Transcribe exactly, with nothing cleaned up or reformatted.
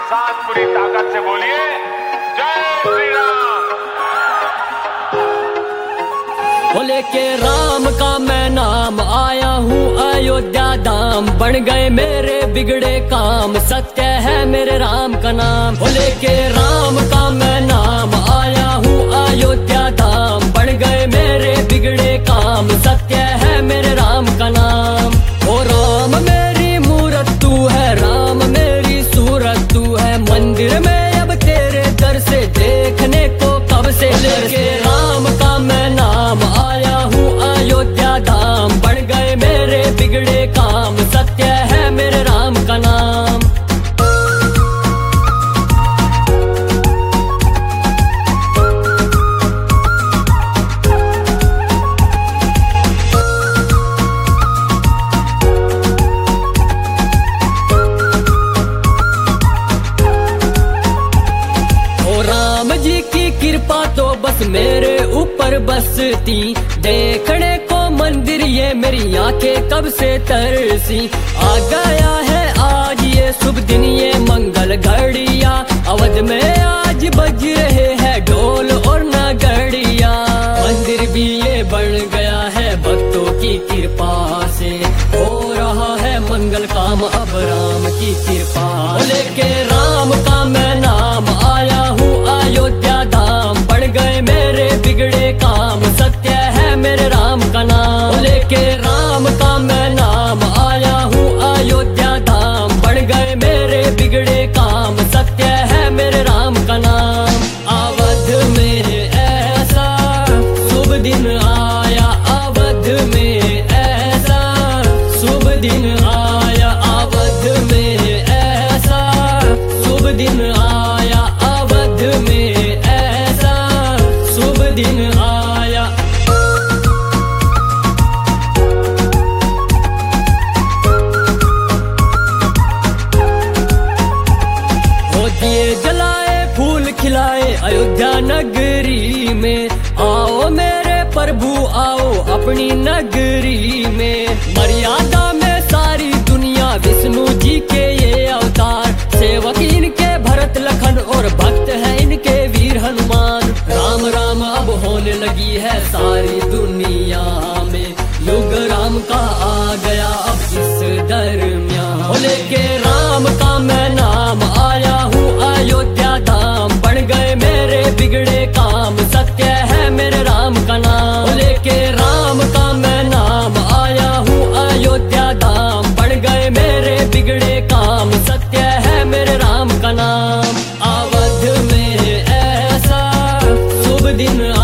साथ पूरी ताकत से बोलिए जय श्री राम। बोले के राम का मैं नाम, आया हूँ अयोध्या धाम। बन गए मेरे बिगड़े काम, सत्य है मेरे राम का नाम। बोले के राम का मैं नाम, आया हूँ अयोध्या धाम। बन गए मेरे बिगड़े काम, सत्य है मेरे राम का नाम। ओ राम मेरी मूरत तू है, राम मेरी सूरत तू है। मंदिर में अब तेरे दर से देखने को कब से लेके राम का मैं नाम, आया हूँ अयोध्या धाम। बढ़ गए मेरे बिगड़े काम, सत्य है मेरे राम का नाम। कृपा तो बस मेरे ऊपर बसती, देखने को मंदिर ये मेरी आंखें कब से तरसी। आ गया है आज ये शुभ दिन, ये मंगल घड़िया। अवध में आज बज रहे हैं ढोल और नगड़िया। मंदिर भी ये बन गया है भक्तों की कृपा से। हो रहा है मंगल काम अब राम की कृपा। बोले के राम का मैं नाम, आया हूँ अयोध्या धाम। बढ़ गए मेरे बिगड़े काम, सत्य है मेरे राम का नाम। बोले के राम का मैं नाम, आया हूँ अयोध्या धाम। बढ़ गए मेरे बिगड़े काम, सत्य है मेरे राम का नाम। अवध में ऐसा शुभ दिन आया, अवध में ऐसा शुभ दिन आया। अवध में ऐसा शुभ दिन आया, अवध में ऐसा शुभ दिन आया। वो दिए जलाए फूल खिलाए अयोध्या नगरी में। आओ मेरे प्रभु आओ अपनी नगरी में। मर्यादा में सारी दुनिया विष्णु जी के ये अवतार। सेवक इनके भरत लखन और भक्त है इनके वीर हनुमान। राम राम अब होने लगी है सारी दुनिया में। युग राम का आ गया अब इस दरमियान। बोले के राम का मैं नाम, आया हूँ अयोध्या धाम। बढ़ गए मेरे बिगड़े काम, सत्य है मेरे राम का नाम। बोले के राम का मैं नाम, आया हूँ अयोध्या धाम। बढ़ गए मेरे बिगड़े काम, सत्य है मेरे राम का नाम। अवध में ऐसा शुभ दिन